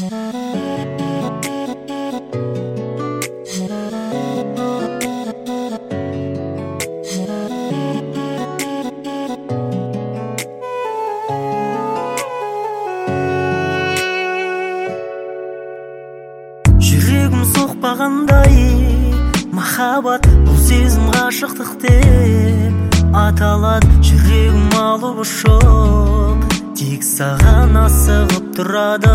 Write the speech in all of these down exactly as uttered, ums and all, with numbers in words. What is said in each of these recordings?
Жүрегім соқпағандай махаббат, бұл сезім ғашықтық деп аталады. Жүрегім алып ұшып тек саған асығып тұрады.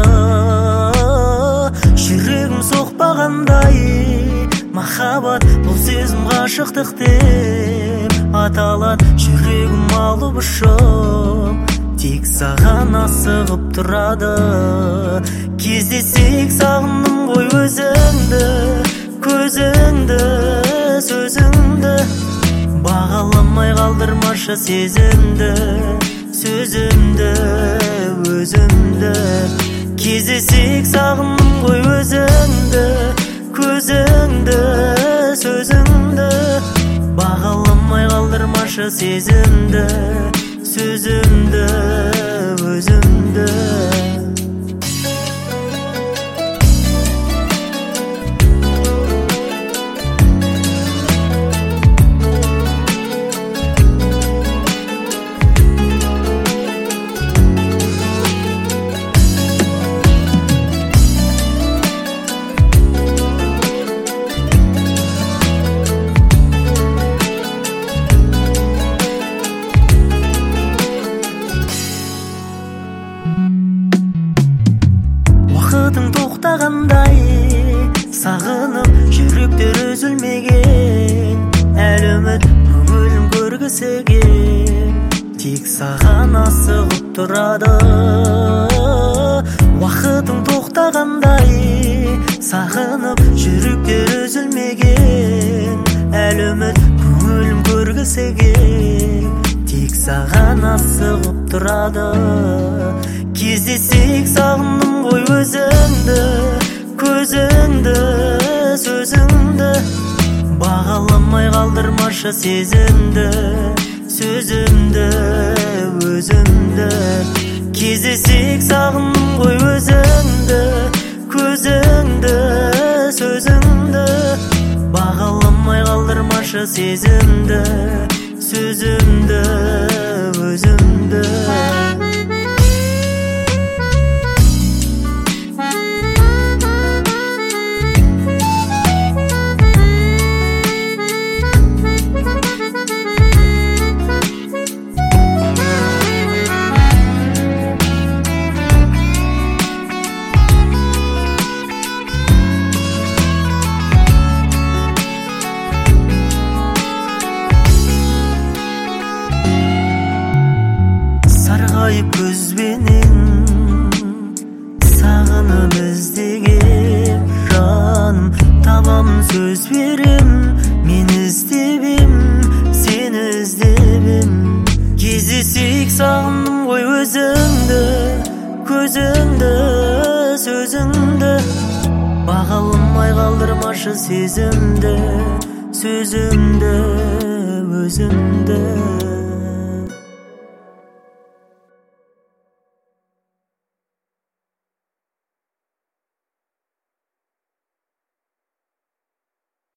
Жүрегім соқпағандай махаббат, бұл сезім ғашықтық деп аталады. Жүрегім алып ұшып тек саған асығып тұрады. Кездесек сағындым ғой өзіңді, көзіңді, сөзіңді. Бағаламай қалдырмашы сезімді, сөзімді, өзімді. Кездесек сағындым ғой өзіңді, көзіңді, сөзіңді. Бағаламай қалдырмашы сезімді, сөзімді, өзімді. Уақытың тоқтағандай сағынып жүректер үзілмеген. Әлі үміт көңілім көргісі кел, тек саған асығып тұрады. Уақытың тоқтағандай сағынып жүректер үзілмеген. Әлі үміт көңілім көргісі кел, тек саған асығып тұрады. Кездесек сағындым ғой өзіңді, көзіңді, сөзіңді. Бағаламай қалдырмашы сезімді, сөзімді, өзімді. Кездесек сағындым ғой өзіңді, көзіңді, сөзіңді. Бағаламай қалдырмашы сезімді, сөзімді, өзімді. Сарғайып көзбенен сағынып іздеген жаным, табамын сөз берем, мен іздебем, сені іздебем. Кездесек сағындым ғой өзіңді, көзіңді, сөзіңді. Бағаламай қалдырмашы сезімді, сөзімді, өзімді.